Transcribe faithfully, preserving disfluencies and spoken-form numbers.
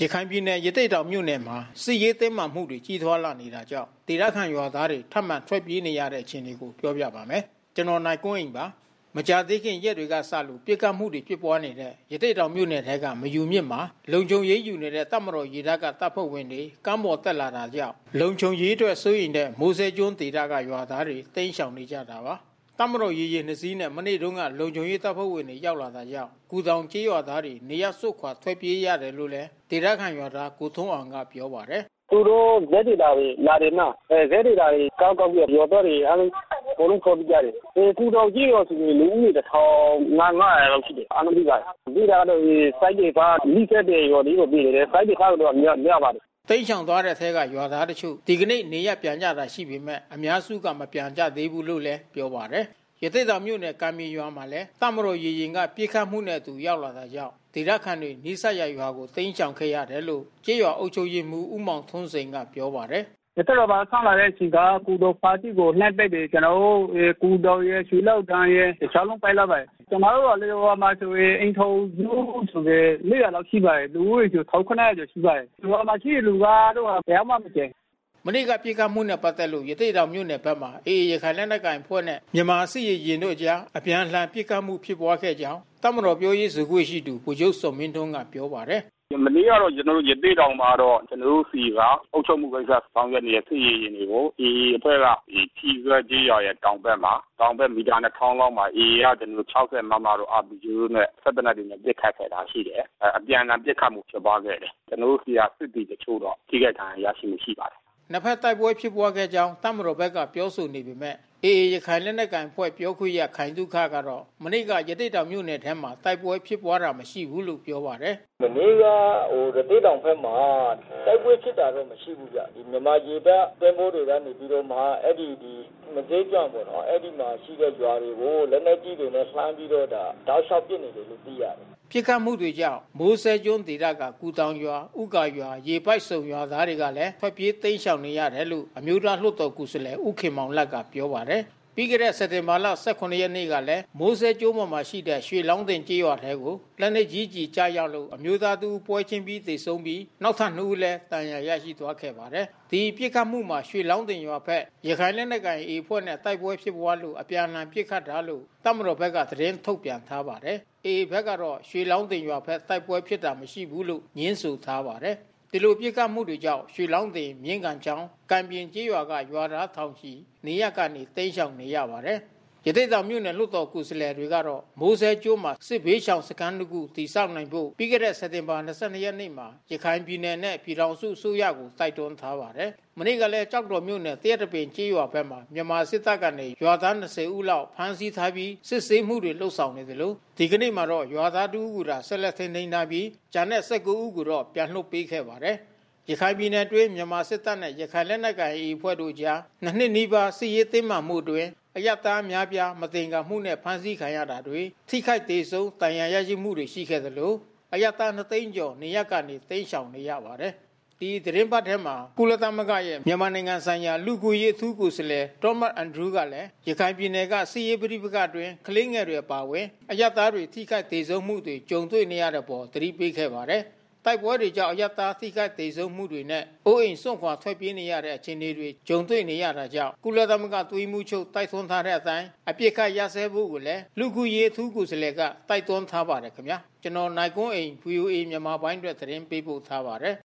ခိုင်ပြည်နယ်ရသေ့တောင်မြို့နယ်မှာစစ်ရေးတင်းမာမှုတွေကြီးထွားလာနေတာကြောင့်ဒေသခံရွာသားတွေထပ်မံထွက်ပြေးနေရတဲ့အခြေအနေကိုပြောပြပါမယ်။ကျွန်တော်နိုင်ကွန်းအိမ်ပါ။မကြာသေးခင်ရက်တွေကစလို့ပြစ်ခတ်မှုတွေဖြစ်ပွားနေတဲ့ရသေ့တောင်မြို့နယ်ထဲကမယူမြစ်မှာလုံခြုံရေးယူနေတဲ့တပ်မတော်ရေတပ်ကတပ်ဖွဲ့ဝင်တွေကမ်းပေါ်တက်လာတာကြောင့်လုံခြုံရေးအတွက်စိုးရိမ်တဲ့မိုးစဲကျွန်းဒေသကရွာသားတွေတိမ်းရှောင်နေကြတာပါ။တပ်မတော်ရေရင်နှစည်းနဲ့မနေ့တုန်းကလုံခြုံရေးတပ်ဖွဲ့ဝင်တွေရောက်လာတာကြောင့်ကူတောင်ကျေးရွာသားတွေနေရစွတ်ခွာထွက်ပြေးရတယ်လို့လည်းဒေသခံရွာသားကိုထုံးအောင်ကပြောပါတယ်။သူတို့ဇက်ဒေတာတွေလာတယ်နော်အဲဇက်ဒေတာတွေကောက်ကောက်ပြီးရောတော့တွေအားလုံးဘုံလုံးခေါ်ပြကြတယ်အဲကူတော်ကြီးရောဆိုရင်လူဦးရေတစ်ထောင်ငါးငါးရာလောက်ရှိတယ်အားလုံးပြီးပါတယ်ဒီကတော့စိုက်တွေပါလိစက်တွေရောဒီလိုပြီးတယ်စိုက်တွေကတော့မြမြပါတယ်တိတ်ဆောင်သွားတဲ့အထက်ကရွာသားတချို့ဒီကနေ့နေရပြန်ကြတာရှိပေမဲ့အများစုကမပြန်ကြသေးဘူးလို့လည်းပြောပါတယ်ရသေ့တောင်မြို့နယ်ကံမြေရွာမှာလည်းတမတော်ရေရင်ကပြစ်ခတ်မှုနဲ့သူရောက်လာတာကြောင့်ဒေသခံတွေနိစရရွာကိုတိမ်းချောင်ခဲ့ရတယ်လို့ကျေးရွာအုပ်ချုပ်ရေးမှူးဦးမောင်ထွန်းစိန်ကပြောပါတယ်ရသေ့တောင်မှာဆောင်းလာတဲ့အချိန်ကကူတော်ပါတီကိုနှက်ပိတ်တယ်ကျွန်တော်တို့ကူတော်ရဲ့ရွှေလောက်တန်းရဲ့တခြားလုံးပိုက်လာပါတယ်ကျွန်တော်တို့ကလေဟိုမှာဆိုရင်အင်ထုံယူဆိုတဲ့လေးရလောက်ရှိပါတယ်လူဦးရေဆိုထောက်ခဏကျော်ရှိပါတယ်ဒီမှာရှိတဲ့လူကတော့ဘယ်မှမကျန်မနေ့ကပြည်ကမှုနဲ့ပတ်သက်လို့ရသေ့တောင်မြို့နယ်ဘက်မှာအေအေရခိုင်လက်နက်ကိုင်ဖွဲ့နဲ့မြန်မာစစ်ရေးရင်တို့ကြားအပြန်အလှန်ပြည်ကမှုဖြစ်ပွားခဲ့ကြောင်းတမတော်ပြောရေးဆိုခွင့်ရှိသူဗိုလ်ချုပ်စောမင်းထွန်းကပြောပါတယ်မနေ့ကတော့ကျွန်တော်တို့ရသေ့တောင်မှာတော့ကျွန်တော်တို့စီကအုပ်ချုပ်မှုကိစ္စဆောင်ရွက်နေတဲ့စစ်ရေးရင်တွေကိုအေအေအဖွဲ့ကဒီထီဆွဲကြီးရွာရဲ့တောင်ဘက်မှာတောင်ဘက်မီတာနဲ့ထောင်းလောက်မှာအေအေကကျွန်တော်တို့၆၀မမတို့ အာ ပီ ဂျီ တို့နဲ့ဆက်တနက်တွေနဲ့ပစ်ခတ်ခဲ့တာရှိတယ်အပြန်အလှန်ပစ်ခတ်မှုဖြစ်ပွားခဲ့တယ်ကျွန်တော်တို့စီကစစ်တီတချို့တော့ထိခိုက်ဒဏ်ရာရရှိမှုရှိပါတယ်နှစ်ဖက်တိုက်ပွဲဖြစ်ပွားခဲ့ကြောင်းတမတော်ဘက်ကပြောဆိုနေပေမဲ့အေအေရခိုင်လက်နက်ကိုင်ဖွဲ့ပြောခွင့်ရခိုင်ဒုခကတော့မနေ့ကရသေ့တောင်မြို့နယ်ထဲမှာတိုက်ပွဲဖြစ်ပွားတာမရှိဘူးလို့ပြောပါတယ်မနေ့ကဟိုရသေ့တောင်ဘက်မှာတိုက်ပွဲဖြစ်တာတော့မရှိဘူးဗျဒီမြန်မာရေတပ်တွင်းပိုးတွေကနေပြီးတော့မှအဲ့ဒီဒီမသေးကြပေါ့နော်အဲ့ဒီမှာရှိတဲ့ရွာတွေကိုလက်နက်ကြီးတွေနဲ့လှမ်းပြီးတော့ဒါတောက်လျှောက်ပစ်နေတယ်လို့သိရတယ်ပြစ်ခတ်မှုတွေကြောင့်မိုးစဲကျွန်းဒေသကကူတောင်ရွာဥကာရွာရေပိုက်စုံရွာသားတွေကလည်းထွက်ပြေးတိမ်းရှောင်နေရတယ်လို့အမျိုးသားလွှတ်တော်ကူဆလဲဥခင်မောင်လတ်ကပြောပါတယ်ပြီးခဲ့တဲ့စက်တင်ဘာလ၁၇ရက်နေ့ကလည်းမိုးစဲကျိုးပေါ်မှာရှိတဲ့ရွှေလောင်းတင်ကျေးရွာထဲကိုလက်နက်ကြီးကြီးကြားရောက်လို့အမျိုးသားသူပွဲချင်းပြီးသေဆုံးပြီးနောက်ထပ်နှစ်ဦးလည်းတန်ရာရရှိသွားခဲ့ပါတယ်ဒီပြစ်ခတ်မှုမှာရွှေလောင်းတင်ရွာဘက်ရခိုင်လက်နက်ကိုင်အေဖွဲ့နဲ့တိုက်ပွဲဖြစ်ပွားလို့အပြန်အလှန်ပြစ်ခတ်တာလို့တမတော်ဘက်ကသတင်းထုတ်ပြန်ထားပါတယ်အေဘက်ကတော့ရွှေလောင်းတင်ရွာဘက်တိုက်ပွဲဖြစ်တာမရှိဘူးလို့ညင်းဆိုထားပါတယ်ဒီလိုပြစ်ခတ်မှုတွေကြောင့်ရွှေလောင်းတင်မြင်းကန်ချောင်းကံပြင်ကျေးရွာကရွာသားထောင်ချီနေရကနေတိမ်းရှောင်နေရပါတယ်ရသေ့တောင်မြို့နယ်လွှတ်တော်ကူဆလဲတွေကတော့မိုးစဲကျိုးမှာစစ်ဘေးရှောင်စခန်းတစ်ခုတည်ဆောက်နိုင်ဖို့ပြီးခဲ့တဲ့စက်တင်ဘာ၂၂ရက်နေ့မှာရခိုင်ပြည်နယ်နဲ့ပြည်ထောင်စုအစိုးရကိုတိုက်တွန်းထားပါတယ်မနေ့ကလည်းကြောက်တော်မြို့နယ်တရတပင်ကျေးရွာဘက်မှာမြန်မာစစ်တပ်ကနေရွာသား၂၀ဦးလောက်ဖမ်းဆီးထားပြီးစစ်ဆေးမှုတွေလှုပ်ဆောင်နေတယ်လို့ဒီကနေ့မှာတော့ရွာသားတူဦးကဆက်လက်ထိန်းသိမ်းထားပြီးဂျာနဲ့၁၉ဦးကိုတော့ပြန်လွှတ်ပေးခဲ့ပါတယ်ရခိုင်ပြည်နယ်တွင်းမြန်မာစစ်တပ်နဲ့ရခိုင်လက်နက်ကိုင်အေအဖွဲ့တို့ကြားနှစ်နှစ်နီးပါးစစ်ရေးတင်းမာမှုတွင်အယက်သားများပြားမတင်ကမှုနဲ့ဖမ်းဆီးခံရတာတွေထိခိုက်ဒေဆုံးတန်ရာရရှိမှုတွေရှိခဲ့သလိုအယက်သားနှစ်သိန်းကျော်နေရက်ကနေတိမ်းရှောင်နေရပါတယ်ဒီသတင်းပတ်ထဲမှာကုလသမဂ္ဂရဲ့မြန်မာနိုင်ငံဆိုင်ရာလူကူရေးအထူးကိုယ်စားလှယ်ဒေါ်မတ်အန်ဒရူးကလည်းရခိုင်ပြည်နယ်ကစစ်ရေးပဋိပက္ခတွင်ကလေးငယ်တွေအပါအဝင်အယက်သားတွေထိခိုက်ဒေဆုံးမှုတွေကြုံတွေ့နေရတဲ့ပေါ်သတိပေးခဲ့ပါတယ်တိုက်ပွဲတွေကြောင့်အယက်သားထိခိုက်ဒေဆုံးမှုတွေနဲ့အိုးအိမ်စွန့်ခွာထွက်ပြေးနေရတဲ့အခြေအနေတွေကြုံတွေ့နေရတာကြောင့်ကုလသမဂ္ဂသွေးမှုချုပ်တိုက်တွန်းထားတဲ့အတိုင်းအပြစ်ခတ်ရစဲဖို့ကိုလည်းလူကူရေးအထူးကိုယ်စားလှယ်ကတိုက်တွန်းထားပါတယ်ခင်ဗျာကျွန်တော်နိုင်ကွန်းအိမ် ဗီအိုအေ မြန်မာပိုင်းအတွက်သတင်းပေးပို့ထားပါတယ်